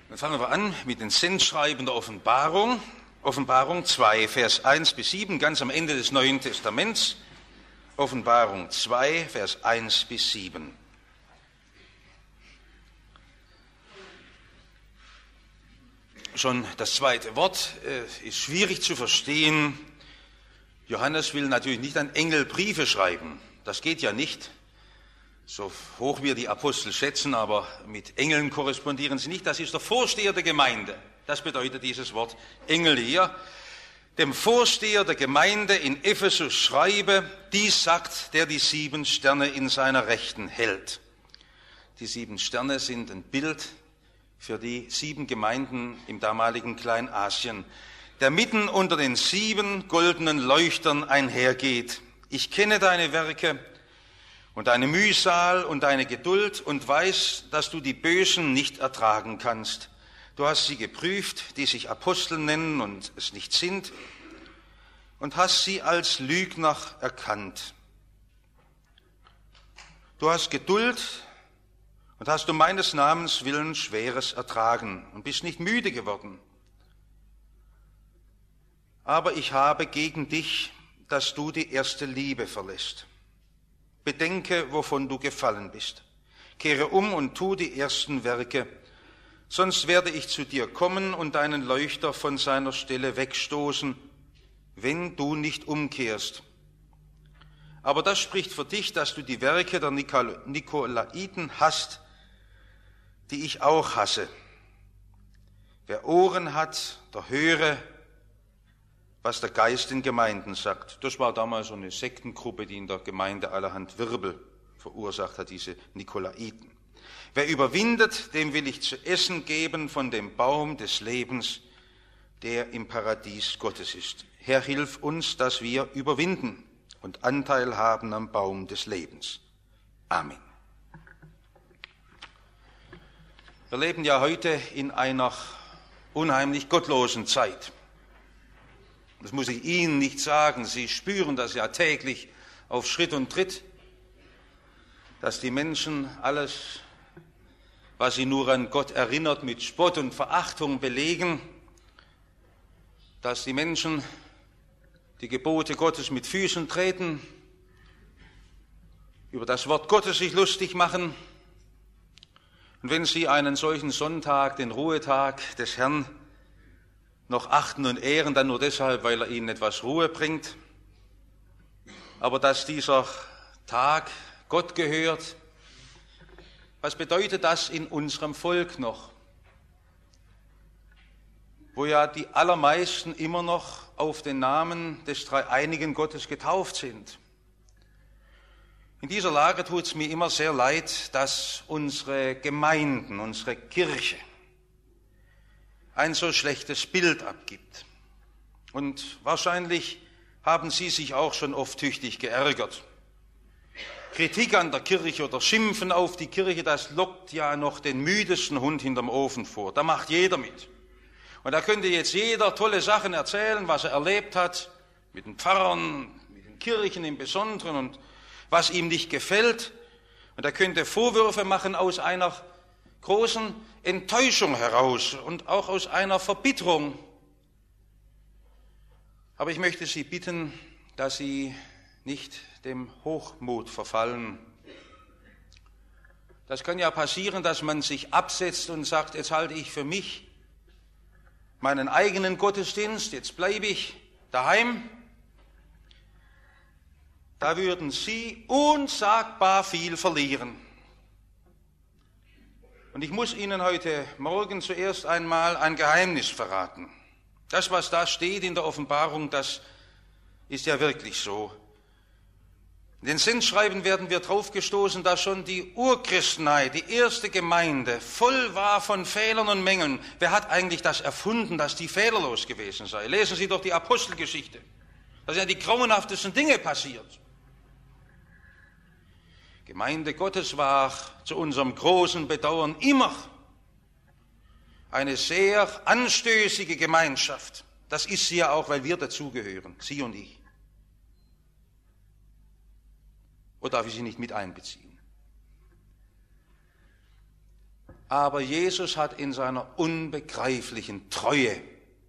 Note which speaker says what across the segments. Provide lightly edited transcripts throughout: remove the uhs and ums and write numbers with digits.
Speaker 1: Dann fangen wir an mit den Sendschreiben der Offenbarung. Offenbarung 2, Vers 1 bis 7, ganz am Ende des Neuen Testaments. Offenbarung 2, Vers 1 bis 7. Schon das zweite Wort ist schwierig zu verstehen. Johannes will natürlich nicht an Engel Briefe schreiben. Das geht ja nicht. So hoch wir die Apostel schätzen, aber mit Engeln korrespondieren sie nicht. Das ist der Vorsteher der Gemeinde. Das bedeutet dieses Wort Engel hier. Dem Vorsteher der Gemeinde in Ephesus schreibe, dies sagt, der die 7 Sterne in seiner Rechten hält. Die 7 Sterne sind ein Bild für die 7 Gemeinden im damaligen Kleinasien, der mitten unter den 7 goldenen Leuchtern einhergeht. Ich kenne deine Werke und deine Mühsal und deine Geduld und weiß, dass du die Bösen nicht ertragen kannst. Du hast sie geprüft, die sich Apostel nennen und es nicht sind, und hast sie als Lügner erkannt. Du hast Geduld und hast um meines Namens willen Schweres ertragen und bist nicht müde geworden. Aber ich habe gegen dich, dass du die erste Liebe verlässt. Bedenke, wovon du gefallen bist. Kehre um und tu die ersten Werke, sonst werde ich zu dir kommen und deinen Leuchter von seiner Stelle wegstoßen, wenn du nicht umkehrst. Aber das spricht für dich, dass du die Werke der Nikolaiten hast, die ich auch hasse. Wer Ohren hat, der höre, was der Geist den Gemeinden sagt. Das war damals so eine Sektengruppe, die in der Gemeinde allerhand Wirbel verursacht hat, diese Nikolaiten. Wer überwindet, dem will ich zu essen geben von dem Baum des Lebens, der im Paradies Gottes ist. Herr, hilf uns, dass wir überwinden und Anteil haben am Baum des Lebens. Amen. Wir leben ja heute in einer unheimlich gottlosen Zeit. Das muss ich Ihnen nicht sagen. Sie spüren das ja täglich auf Schritt und Tritt, dass die Menschen alles, was sie nur an Gott erinnert, mit Spott und Verachtung belegen, dass die Menschen die Gebote Gottes mit Füßen treten, über das Wort Gottes sich lustig machen. Und wenn sie einen solchen Sonntag, den Ruhetag des Herrn, noch achten und ehren, dann nur deshalb, weil er ihnen etwas Ruhe bringt. Aber dass dieser Tag Gott gehört, was bedeutet das in unserem Volk noch? Wo ja die allermeisten immer noch auf den Namen des dreieinigen Gottes getauft sind. In dieser Lage tut es mir immer sehr leid, dass unsere Gemeinden, unsere Kirche ein so schlechtes Bild abgibt. Und wahrscheinlich haben Sie sich auch schon oft tüchtig geärgert. Kritik an der Kirche oder Schimpfen auf die Kirche, das lockt ja noch den müdesten Hund hinterm Ofen vor. Da macht jeder mit. Und da könnte jetzt jeder tolle Sachen erzählen, was er erlebt hat, mit den Pfarrern, mit den Kirchen im Besonderen und was ihm nicht gefällt. Und er könnte Vorwürfe machen aus einer großen Enttäuschung heraus und auch aus einer Verbitterung. Aber ich möchte Sie bitten, dass Sie nicht dem Hochmut verfallen. Das kann ja passieren, dass man sich absetzt und sagt, jetzt halte ich für mich meinen eigenen Gottesdienst, jetzt bleibe ich daheim. Da würden Sie unsagbar viel verlieren. Und ich muss Ihnen heute Morgen zuerst einmal ein Geheimnis verraten. Das, was da steht in der Offenbarung, das ist ja wirklich so. In den Sendschreiben werden wir drauf gestoßen, dass schon die Urchristenheit, die erste Gemeinde, voll war von Fehlern und Mängeln. Wer hat eigentlich das erfunden, dass die fehlerlos gewesen sei? Lesen Sie doch die Apostelgeschichte. Da sind ja die grauenhaftesten Dinge passiert. Gemeinde Gottes war zu unserem großen Bedauern immer eine sehr anstößige Gemeinschaft. Das ist sie ja auch, weil wir dazugehören, Sie und ich. Oder darf ich Sie nicht mit einbeziehen? Aber Jesus hat in seiner unbegreiflichen Treue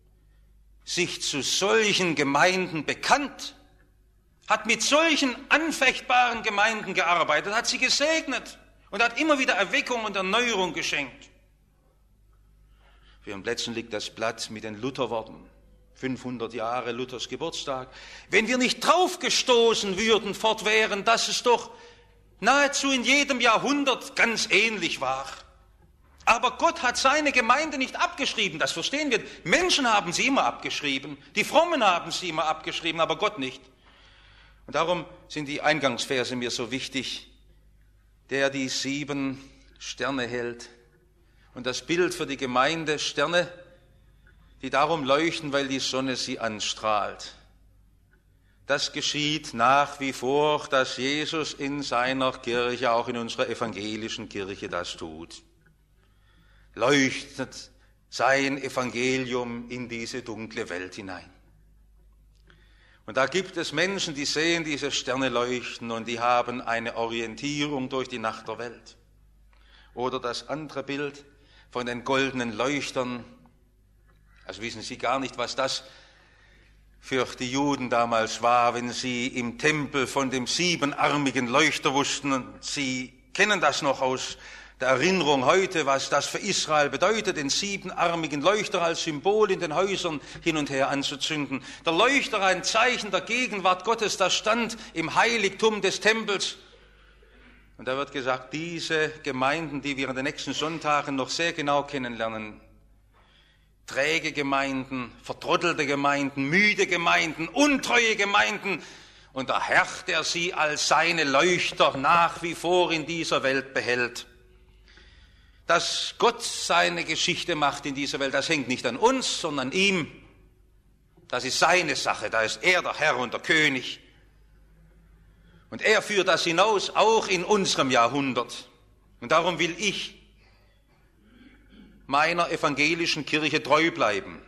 Speaker 1: sich zu solchen Gemeinden bekannt, hat mit solchen anfechtbaren Gemeinden gearbeitet, hat sie gesegnet und hat immer wieder Erweckung und Erneuerung geschenkt. Auf ihren Plätzen liegt das Blatt mit den Lutherworten. 500 Jahre Luthers Geburtstag. Wenn wir nicht draufgestoßen würden fortwährend, dass es doch nahezu in jedem Jahrhundert ganz ähnlich war. Aber Gott hat seine Gemeinde nicht abgeschrieben, das verstehen wir. Menschen haben sie immer abgeschrieben, die Frommen haben sie immer abgeschrieben, aber Gott nicht. Und darum sind die Eingangsverse mir so wichtig. Der die 7 Sterne hält. Und das Bild für die Gemeinde, Sterne, die darum leuchten, weil die Sonne sie anstrahlt. Das geschieht nach wie vor, dass Jesus in seiner Kirche, auch in unserer evangelischen Kirche, das tut. Leuchtet sein Evangelium in diese dunkle Welt hinein. Und da gibt es Menschen, die sehen diese Sterne leuchten und die haben eine Orientierung durch die Nacht der Welt. Oder das andere Bild von den goldenen Leuchtern. Also wissen Sie gar nicht, was das für die Juden damals war, wenn sie im Tempel von dem 7-armigen Leuchter wussten. Und Sie kennen das noch aus der Erinnerung heute, was das für Israel bedeutet, den 7-armigen Leuchter als Symbol in den Häusern hin und her anzuzünden. Der Leuchter, ein Zeichen der Gegenwart Gottes, das stand im Heiligtum des Tempels. Und da wird gesagt, diese Gemeinden, die wir in den nächsten Sonntagen noch sehr genau kennenlernen, träge Gemeinden, vertrottelte Gemeinden, müde Gemeinden, untreue Gemeinden, und der Herr, der sie als seine Leuchter nach wie vor in dieser Welt behält. Dass Gott seine Geschichte macht in dieser Welt, das hängt nicht an uns, sondern an ihm. Das ist seine Sache, da ist er der Herr und der König. Und er führt das hinaus, auch in unserem Jahrhundert. Und darum will ich meiner evangelischen Kirche treu bleiben,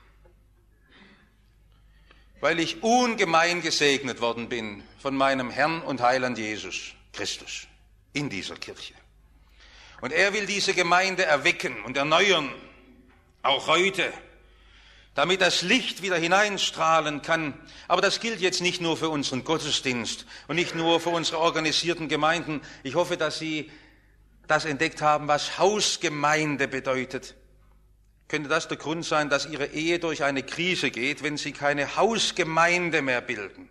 Speaker 1: weil ich ungemein gesegnet worden bin von meinem Herrn und Heiland Jesus Christus in dieser Kirche. Und er will diese Gemeinde erwecken und erneuern, auch heute, damit das Licht wieder hineinstrahlen kann. Aber das gilt jetzt nicht nur für unseren Gottesdienst und nicht nur für unsere organisierten Gemeinden. Ich hoffe, dass Sie das entdeckt haben, was Hausgemeinde bedeutet. Könnte das der Grund sein, dass Ihre Ehe durch eine Krise geht, wenn Sie keine Hausgemeinde mehr bilden?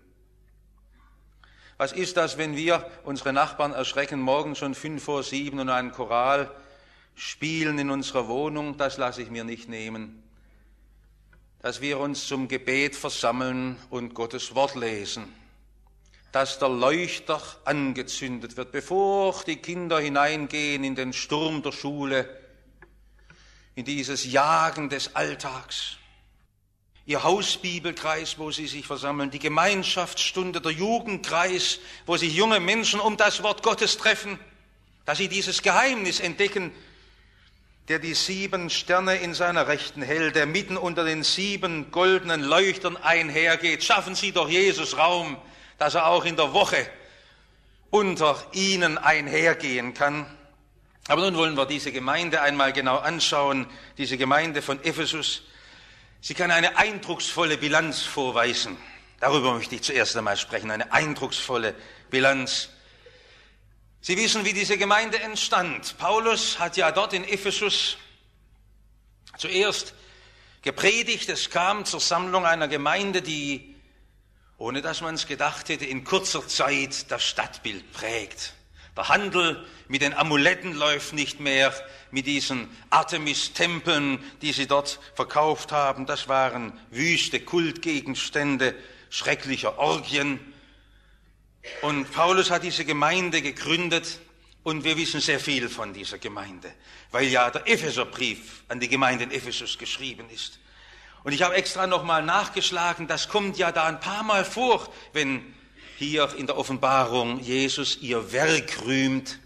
Speaker 1: Was ist das, wenn wir unsere Nachbarn erschrecken, morgen schon 6:55 und einen Choral spielen in unserer Wohnung? Das lasse ich mir nicht nehmen. Dass wir uns zum Gebet versammeln und Gottes Wort lesen. Dass der Leuchter angezündet wird, bevor die Kinder hineingehen in den Sturm der Schule, in dieses Jagen des Alltags. Ihr Hausbibelkreis, wo sie sich versammeln, die Gemeinschaftsstunde, der Jugendkreis, wo sich junge Menschen um das Wort Gottes treffen, dass sie dieses Geheimnis entdecken, der die 7 Sterne in seiner Rechten hält, der mitten unter den 7 goldenen Leuchtern einhergeht. Schaffen Sie doch Jesus Raum, dass er auch in der Woche unter ihnen einhergehen kann. Aber nun wollen wir diese Gemeinde einmal genau anschauen, diese Gemeinde von Ephesus. Sie kann eine eindrucksvolle Bilanz vorweisen. Darüber möchte ich zuerst einmal sprechen, eine eindrucksvolle Bilanz. Sie wissen, wie diese Gemeinde entstand. Paulus hat ja dort in Ephesus zuerst gepredigt. Es kam zur Sammlung einer Gemeinde, die, ohne dass man es gedacht hätte, in kurzer Zeit das Stadtbild prägt. Der Handel mit den Amuletten läuft nicht mehr, mit diesen Artemis-Tempeln, die sie dort verkauft haben. Das waren wüste Kultgegenstände schrecklicher Orgien. Und Paulus hat diese Gemeinde gegründet und wir wissen sehr viel von dieser Gemeinde, weil ja der Epheserbrief an die Gemeinde in Ephesus geschrieben ist. Und ich habe extra nochmal nachgeschlagen, das kommt ja da ein paar Mal vor, wenn hier in der Offenbarung Jesus ihr Werk rühmt,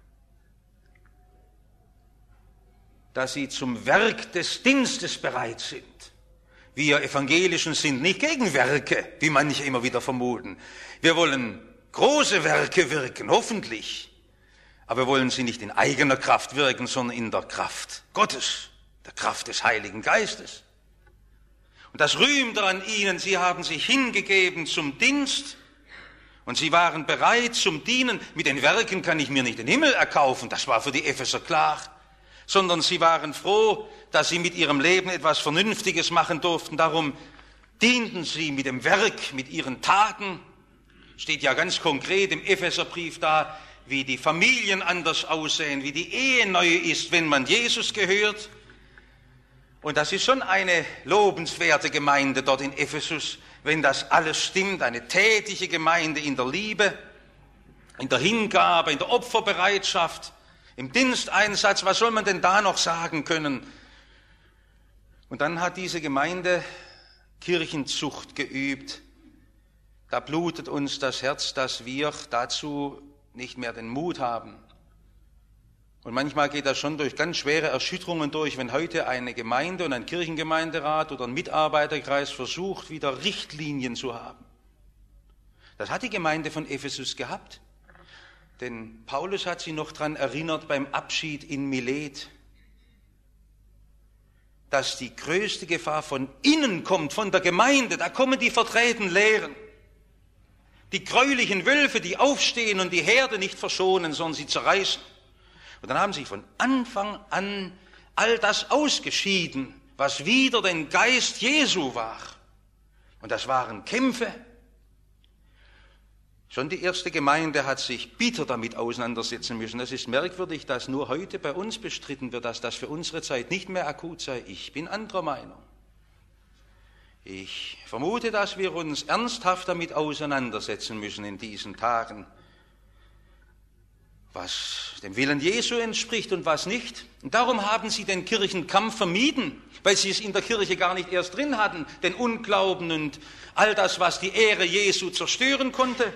Speaker 1: dass sie zum Werk des Dienstes bereit sind. Wir Evangelischen sind nicht gegen Werke, wie manche immer wieder vermuten. Wir wollen große Werke wirken, hoffentlich. Aber wir wollen sie nicht in eigener Kraft wirken, sondern in der Kraft Gottes, der Kraft des Heiligen Geistes. Und das rühmt an ihnen, sie haben sich hingegeben zum Dienst und sie waren bereit zum Dienen. Mit den Werken kann ich mir nicht den Himmel erkaufen, das war für die Epheser klar, sondern sie waren froh, dass sie mit ihrem Leben etwas Vernünftiges machen durften. Darum dienten sie mit dem Werk, mit ihren Taten. Steht ja ganz konkret im Epheserbrief da, wie die Familien anders aussehen, wie die Ehe neu ist, wenn man Jesus gehört. Und das ist schon eine lobenswerte Gemeinde dort in Ephesus, wenn das alles stimmt, eine tätige Gemeinde in der Liebe, in der Hingabe, in der Opferbereitschaft, im Diensteinsatz. Was soll man denn da noch sagen können? Und dann hat diese Gemeinde Kirchenzucht geübt. Da blutet uns das Herz, dass wir dazu nicht mehr den Mut haben. Und manchmal geht das schon durch ganz schwere Erschütterungen durch, wenn heute eine Gemeinde und ein Kirchengemeinderat oder ein Mitarbeiterkreis versucht, wieder Richtlinien zu haben. Das hat die Gemeinde von Ephesus gehabt. Denn Paulus hat sie noch daran erinnert beim Abschied in Milet, dass die größte Gefahr von innen kommt, von der Gemeinde. Da kommen die verdrehten Lehren. Die gräulichen Wölfe, die aufstehen und die Herde nicht verschonen, sondern sie zerreißen. Und dann haben sie von Anfang an all das ausgeschieden, was wider den Geist Jesu war. Und das waren Kämpfe. Schon die erste Gemeinde hat sich bitter damit auseinandersetzen müssen. Das ist merkwürdig, dass nur heute bei uns bestritten wird, dass das für unsere Zeit nicht mehr akut sei. Ich bin anderer Meinung. Ich vermute, dass wir uns ernsthaft damit auseinandersetzen müssen in diesen Tagen, was dem Willen Jesu entspricht und was nicht. Und darum haben sie den Kirchenkampf vermieden, weil sie es in der Kirche gar nicht erst drin hatten, den Unglauben und all das, was die Ehre Jesu zerstören konnte.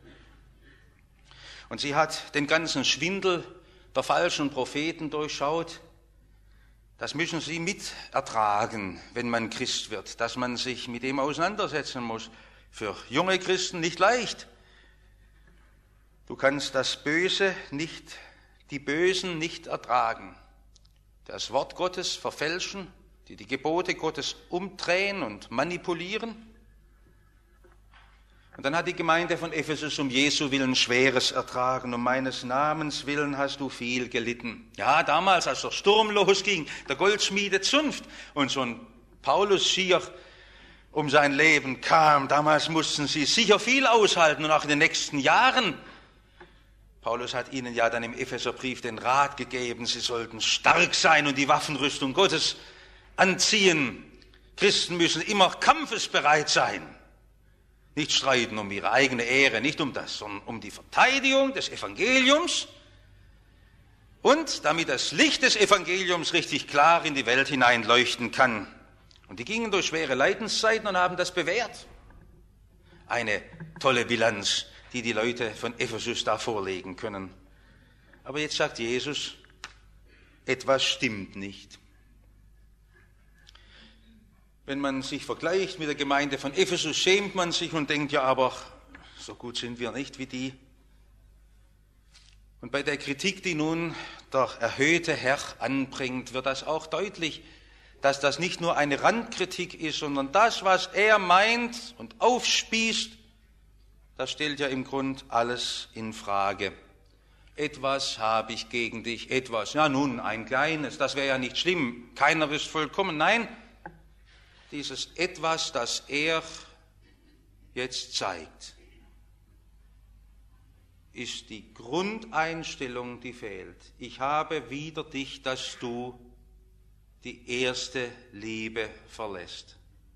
Speaker 1: Und sie hat den ganzen Schwindel der falschen Propheten durchschaut. Das müssen Sie mit ertragen, wenn man Christ wird, dass man sich mit dem auseinandersetzen muss. Für junge Christen nicht leicht. Du kannst das Böse nicht, die Bösen nicht ertragen. Das Wort Gottes verfälschen, die Gebote Gottes umdrehen und manipulieren. Und dann hat die Gemeinde von Ephesus um Jesu willen Schweres ertragen. Um meines Namens willen hast du viel gelitten. Ja, damals, als der Sturm losging, der Goldschmiede Zunft und so ein Paulus schier um sein Leben kam, damals mussten sie sicher viel aushalten und auch in den nächsten Jahren. Paulus hat ihnen ja dann im Epheserbrief den Rat gegeben, sie sollten stark sein und die Waffenrüstung Gottes anziehen. Christen müssen immer kampfesbereit sein. Nicht streiten um ihre eigene Ehre, nicht um das, sondern um die Verteidigung des Evangeliums und damit das Licht des Evangeliums richtig klar in die Welt hinein leuchten kann. Und die gingen durch schwere Leidenszeiten und haben das bewährt. Eine tolle Bilanz, die die Leute von Ephesus da vorlegen können. Aber jetzt sagt Jesus, etwas stimmt nicht. Wenn man sich vergleicht mit der Gemeinde von Ephesus, schämt man sich und denkt, ja, aber so gut sind wir nicht wie die. Und bei der Kritik, die nun der erhöhte Herr anbringt, wird das auch deutlich, dass das nicht nur eine Randkritik ist, sondern das, was er meint und aufspießt, das stellt ja im Grund alles in Frage. Etwas habe ich gegen dich, etwas, ja nun, ein kleines, das wäre ja nicht schlimm, keiner ist vollkommen, nein. Dieses Etwas, das er jetzt zeigt, ist die Grundeinstellung, die fehlt. Ich habe wider dich, dass du die erste Liebe verlässt.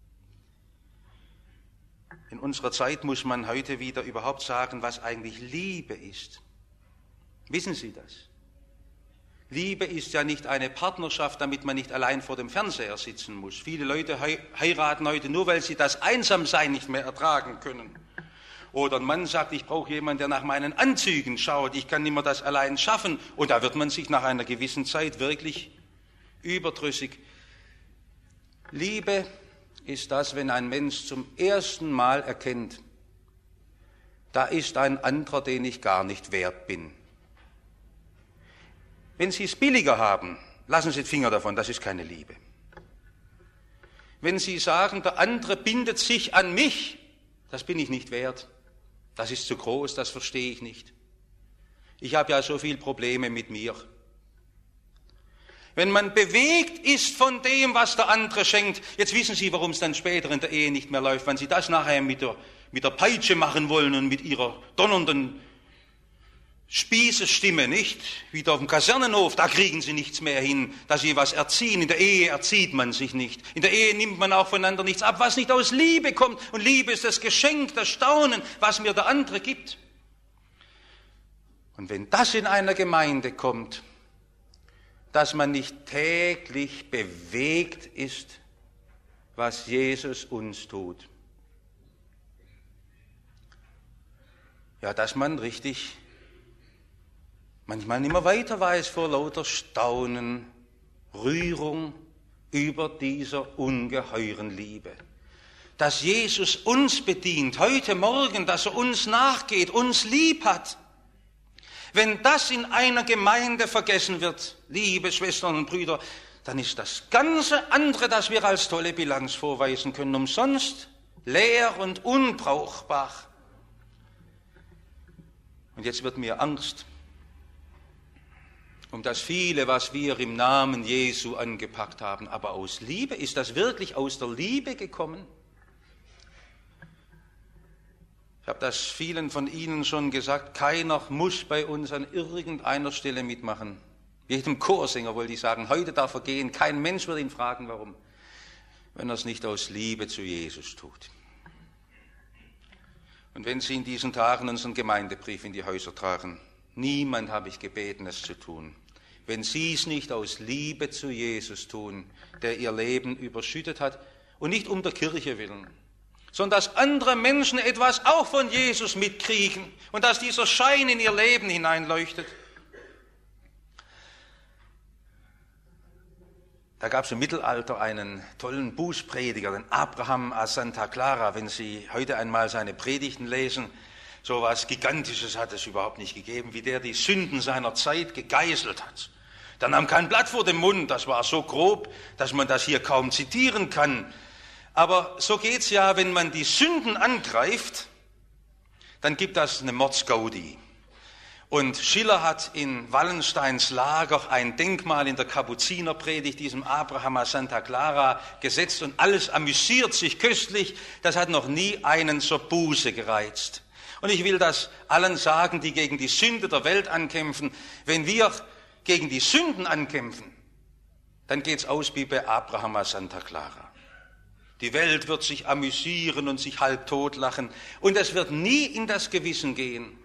Speaker 1: In unserer Zeit muss man heute wieder überhaupt sagen, was eigentlich Liebe ist. Wissen Sie das? Liebe ist ja nicht eine Partnerschaft, damit man nicht allein vor dem Fernseher sitzen muss. Viele Leute heiraten heute nur, weil sie das Einsamsein nicht mehr ertragen können. Oder ein Mann sagt, ich brauche jemanden, der nach meinen Anzügen schaut, ich kann nicht mehr das allein schaffen. Und da wird man sich nach einer gewissen Zeit wirklich überdrüssig. Liebe ist das, wenn ein Mensch zum ersten Mal erkennt, da ist ein anderer, den ich gar nicht wert bin. Wenn Sie es billiger haben, lassen Sie den Finger davon, das ist keine Liebe. Wenn Sie sagen, der andere bindet sich an mich, das bin ich nicht wert, das ist zu groß, das verstehe ich nicht. Ich habe ja so viele Probleme mit mir. Wenn man bewegt ist von dem, was der andere schenkt, jetzt wissen Sie, warum es dann später in der Ehe nicht mehr läuft, wenn Sie das nachher mit der Peitsche machen wollen und mit Ihrer donnernden Spießestimme, nicht? Wie auf dem Kasernenhof, da kriegen Sie nichts mehr hin, dass Sie was erziehen. In der Ehe erzieht man sich nicht. In der Ehe nimmt man auch voneinander nichts ab, was nicht aus Liebe kommt. Und Liebe ist das Geschenk, das Staunen, was mir der andere gibt. Und wenn das in einer Gemeinde kommt, dass man nicht täglich bewegt ist, was Jesus uns tut, ja, dass man richtig manchmal nicht mehr weiter weiß vor lauter Staunen, Rührung über dieser ungeheuren Liebe. Dass Jesus uns bedient, heute Morgen, dass er uns nachgeht, uns lieb hat. Wenn das in einer Gemeinde vergessen wird, liebe Schwestern und Brüder, dann ist das ganze andere, das wir als tolle Bilanz vorweisen können, umsonst, leer und unbrauchbar. Und jetzt wird mir Angst um das viele, was wir im Namen Jesu angepackt haben. Aber aus Liebe, ist das wirklich aus der Liebe gekommen? Ich habe das vielen von Ihnen schon gesagt, keiner muss bei uns an irgendeiner Stelle mitmachen. Jedem Chorsänger wollte ich sagen, heute darf er gehen, kein Mensch wird ihn fragen, warum, wenn er es nicht aus Liebe zu Jesus tut. Und wenn Sie in diesen Tagen unseren Gemeindebrief in die Häuser tragen, niemand habe ich gebeten, es zu tun. Wenn Sie es nicht aus Liebe zu Jesus tun, der Ihr Leben überschüttet hat, und nicht um der Kirche willen, sondern dass andere Menschen etwas auch von Jesus mitkriegen und dass dieser Schein in ihr Leben hineinleuchtet. Da gab es im Mittelalter einen tollen Bußprediger, den Abraham a Santa Clara. Wenn Sie heute einmal seine Predigten lesen, so etwas Gigantisches hat es überhaupt nicht gegeben, wie der die Sünden seiner Zeit gegeißelt hat. Der nahm kein Blatt vor den Mund, das war so grob, dass man das hier kaum zitieren kann. Aber so geht's ja, wenn man die Sünden angreift, dann gibt das eine Mordsgaudi. Und Schiller hat in Wallensteins Lager ein Denkmal in der Kapuzinerpredigt diesem Abraham a Santa Clara gesetzt und alles amüsiert sich köstlich. Das hat noch nie einen zur Buße gereizt. Und ich will das allen sagen, die gegen die Sünde der Welt ankämpfen. Wenn wir gegen die Sünden ankämpfen, dann geht's aus wie bei Abraham a Santa Clara. Die Welt wird sich amüsieren und sich halb totlachen und es wird nie in das Gewissen gehen.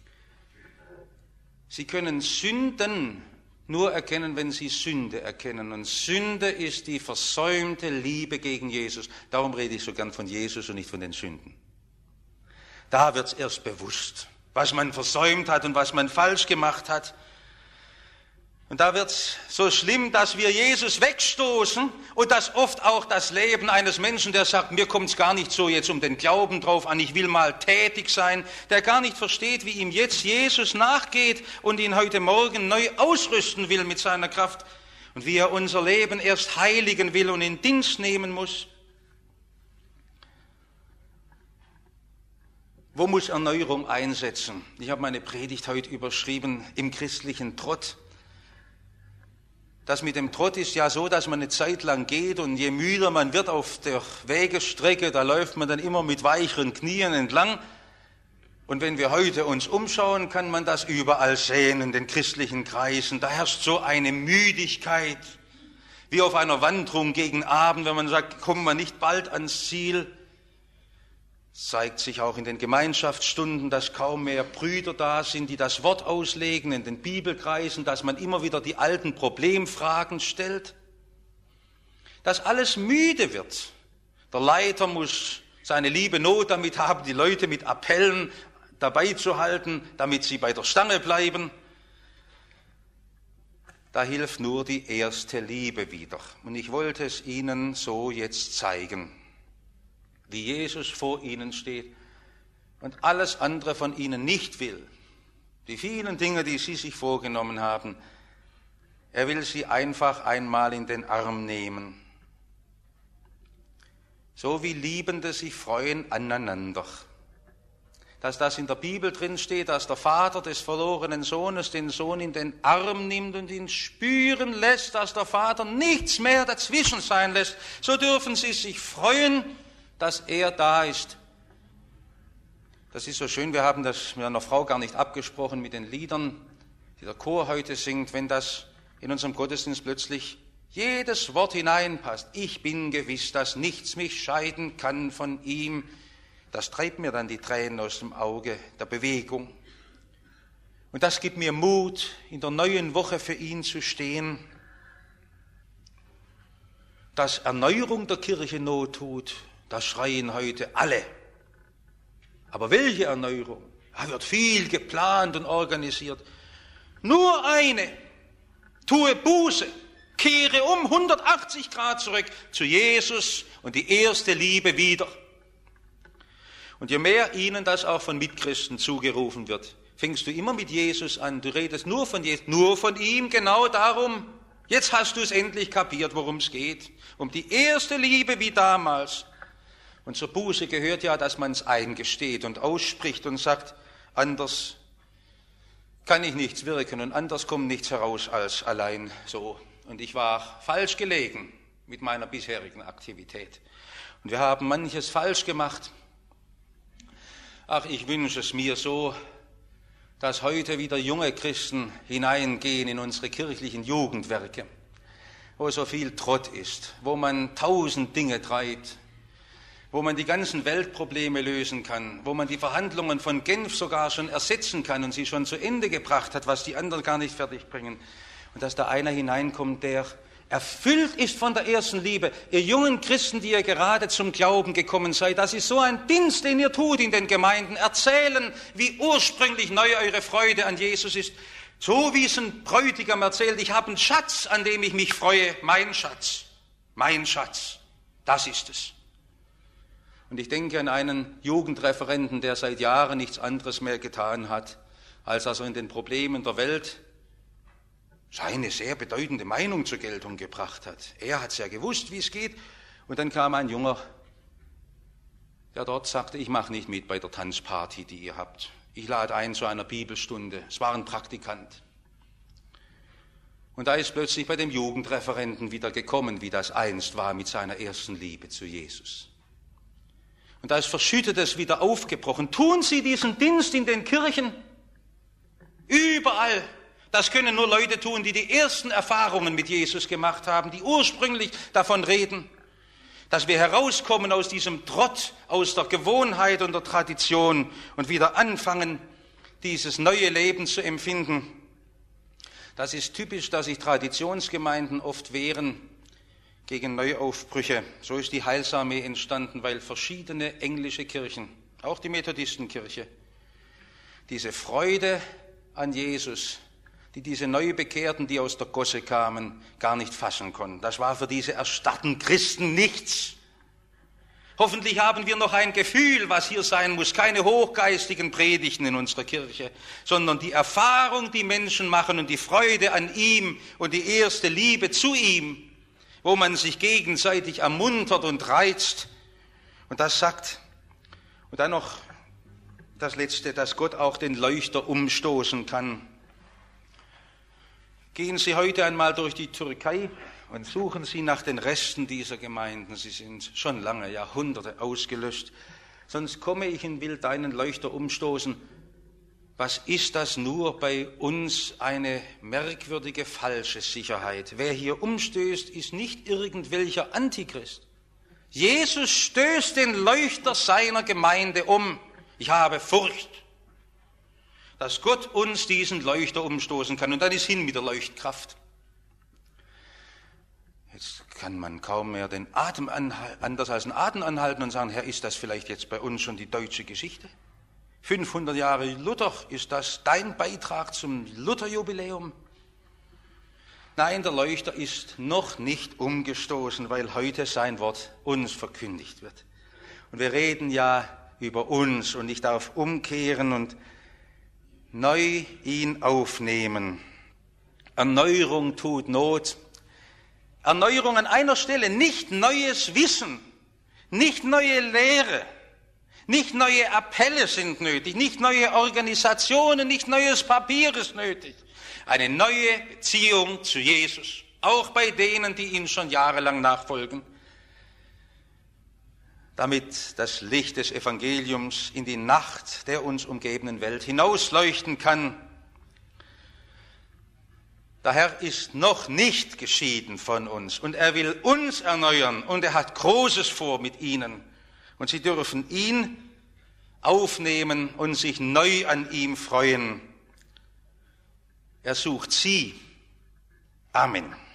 Speaker 1: Sie können Sünden nur erkennen, wenn Sie Sünde erkennen. Und Sünde ist die versäumte Liebe gegen Jesus. Darum rede ich so gern von Jesus und nicht von den Sünden. Da wird's erst bewusst, was man versäumt hat und was man falsch gemacht hat. Und da wird's so schlimm, dass wir Jesus wegstoßen und dass oft auch das Leben eines Menschen, der sagt, mir kommt's gar nicht so jetzt um den Glauben drauf an, ich will mal tätig sein, der gar nicht versteht, wie ihm jetzt Jesus nachgeht und ihn heute Morgen neu ausrüsten will mit seiner Kraft und wie er unser Leben erst heiligen will und in Dienst nehmen muss. Wo muss Erneuerung einsetzen? Ich habe meine Predigt heute überschrieben, im christlichen Trott. Das mit dem Trott ist ja so, dass man eine Zeit lang geht und je müder man wird auf der Wegestrecke, da läuft man dann immer mit weicheren Knien entlang. Und wenn wir heute uns umschauen, kann man das überall sehen in den christlichen Kreisen. Da herrscht so eine Müdigkeit, wie auf einer Wanderung gegen Abend, wenn man sagt, kommen wir nicht bald ans Ziel. Es zeigt sich auch in den Gemeinschaftsstunden, dass kaum mehr Brüder da sind, die das Wort auslegen, in den Bibelkreisen, dass man immer wieder die alten Problemfragen stellt. Dass alles müde wird. Der Leiter muss seine liebe Not damit haben, die Leute mit Appellen dabei zu halten, damit sie bei der Stange bleiben. Da hilft nur die erste Liebe wieder. Und ich wollte es Ihnen so jetzt zeigen, wie Jesus vor ihnen steht und alles andere von ihnen nicht will. Die vielen Dinge, die sie sich vorgenommen haben, Er will sie einfach einmal in den Arm nehmen. So wie Liebende sich freuen aneinander. Dass das in der Bibel drin steht, dass der Vater des verlorenen Sohnes den Sohn in den Arm nimmt und ihn spüren lässt, dass der Vater nichts mehr dazwischen sein lässt, so dürfen sie sich freuen, dass er da ist. Das ist so schön, wir haben das mit einer Frau gar nicht abgesprochen mit den Liedern, die der Chor heute singt, wenn das in unserem Gottesdienst plötzlich jedes Wort hineinpasst. Ich bin gewiss, dass nichts mich scheiden kann von ihm. Das treibt mir dann die Tränen aus dem Auge der Bewegung. Und das gibt mir Mut, in der neuen Woche für ihn zu stehen. Dass Erneuerung der Kirche Not tut, das schreien heute alle. Aber welche Erneuerung? Da wird viel geplant und organisiert. Nur eine. Tue Buße. Kehre um 180 Grad zurück zu Jesus und die erste Liebe wieder. Und je mehr ihnen das auch von Mitchristen zugerufen wird, fängst du immer mit Jesus an. Du redest nur von Jesus, nur von ihm, genau darum. Jetzt hast du es endlich kapiert, worum es geht. Um die erste Liebe wie damals. Und zur Buße gehört ja, dass man es eingesteht und ausspricht und sagt, anders kann ich nichts wirken und anders kommt nichts heraus als allein so. Und ich war falsch gelegen mit meiner bisherigen Aktivität. Und wir haben manches falsch gemacht. Ach, ich wünsche es mir so, dass heute wieder junge Christen hineingehen in unsere kirchlichen Jugendwerke, wo so viel Trott ist, wo man 1000 Dinge treibt, wo man die ganzen Weltprobleme lösen kann, wo man die Verhandlungen von Genf sogar schon ersetzen kann und sie schon zu Ende gebracht hat, was die anderen gar nicht fertig bringen. Und dass da einer hineinkommt, der erfüllt ist von der ersten Liebe. Ihr jungen Christen, die ihr gerade zum Glauben gekommen seid, das ist so ein Dienst, den ihr tut in den Gemeinden. Erzählen, wie ursprünglich neu eure Freude an Jesus ist. So wie es ein Bräutigam erzählt, ich habe einen Schatz, an dem ich mich freue. Mein Schatz, das ist es. Und ich denke an einen Jugendreferenten, der seit Jahren nichts anderes mehr getan hat, als er in den Problemen der Welt seine sehr bedeutende Meinung zur Geltung gebracht hat. Er hat es ja gewusst, wie es geht. Und dann kam ein Junger, der dort sagte, ich mache nicht mit bei der Tanzparty, die ihr habt. Ich lade ein zu einer Bibelstunde. Es war ein Praktikant. Und da ist plötzlich bei dem Jugendreferenten wieder gekommen, wie das einst war mit seiner ersten Liebe zu Jesus. Und da ist Verschüttetes wieder aufgebrochen. Tun Sie diesen Dienst in den Kirchen? Überall. Das können nur Leute tun, die die ersten Erfahrungen mit Jesus gemacht haben, die ursprünglich davon reden, dass wir herauskommen aus diesem Trott, aus der Gewohnheit und der Tradition und wieder anfangen, dieses neue Leben zu empfinden. Das ist typisch, dass sich Traditionsgemeinden oft wehren gegen Neuaufbrüche. So ist die Heilsarmee entstanden, weil verschiedene englische Kirchen, auch die Methodistenkirche, diese Freude an Jesus, die diese Neubekehrten, die aus der Gosse kamen, gar nicht fassen konnten. Das war für diese erstarrten Christen nichts. Hoffentlich haben wir noch ein Gefühl, was hier sein muss, keine hochgeistigen Predigten in unserer Kirche, sondern die Erfahrung, die Menschen machen und die Freude an ihm und die erste Liebe zu ihm, wo man sich gegenseitig ermuntert und reizt. Und das sagt, und dann noch das Letzte, dass Gott auch den Leuchter umstoßen kann. Gehen Sie heute einmal durch die Türkei und suchen Sie nach den Resten dieser Gemeinden. Sie sind schon lange, Jahrhunderte ausgelöscht. Sonst komme ich und will deinen Leuchter umstoßen. Was ist das nur bei uns eine merkwürdige falsche Sicherheit? Wer hier umstößt, ist nicht irgendwelcher Antichrist. Jesus stößt den Leuchter seiner Gemeinde um. Ich habe Furcht, dass Gott uns diesen Leuchter umstoßen kann. Und dann ist hin mit der Leuchtkraft. Jetzt kann man kaum mehr den Atem anders als den Atem anhalten und sagen, Herr, ist das vielleicht jetzt bei uns schon die deutsche Geschichte? 500 Jahre Luther, ist das dein Beitrag zum Lutherjubiläum? Nein, der Leuchter ist noch nicht umgestoßen, weil heute sein Wort uns verkündigt wird. Und wir reden ja über uns und ich darf umkehren und neu ihn aufnehmen. Erneuerung tut Not. Erneuerung an einer Stelle, nicht neues Wissen, nicht neue Lehre, nicht neue Appelle sind nötig, nicht neue Organisationen, nicht neues Papier ist nötig. Eine neue Beziehung zu Jesus, auch bei denen, die ihn schon jahrelang nachfolgen, damit das Licht des Evangeliums in die Nacht der uns umgebenden Welt hinausleuchten kann. Der Herr ist noch nicht geschieden von uns und er will uns erneuern und er hat Großes vor mit ihnen. Und sie dürfen ihn aufnehmen und sich neu an ihm freuen. Er sucht sie. Amen.